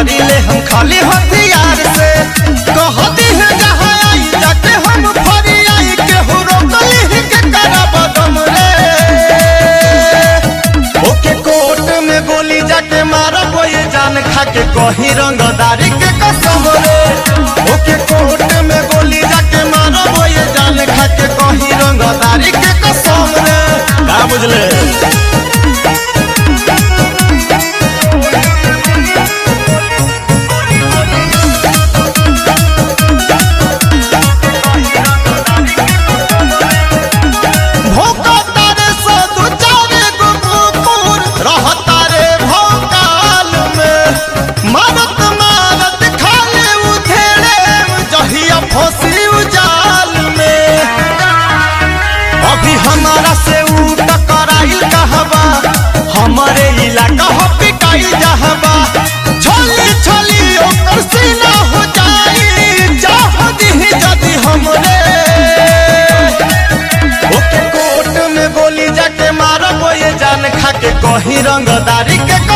मारी ले हम खाली हथियार से। कहती है जहाँ आई जाके हम फरी आई केहू रोकली ही के करब दम रे। ओके कोर्ट में गोली जाके मारब ये जान खा के कहीं रंगदारी के कसम रे। ओके कोर्ट में गोली जाके मारब ये जान खा के कहीं रंगदारी के कसम रे। का बुझले? हमारा से ऊ टकराइल कहबा हमारे इलाका हो पिटाई जहबा। छली छली ओकर सीना हो जाई चाहती जदी हमरे। ओके कोर्ट में गोली जाके मारब ये जान खा के कहीं रंगदारी के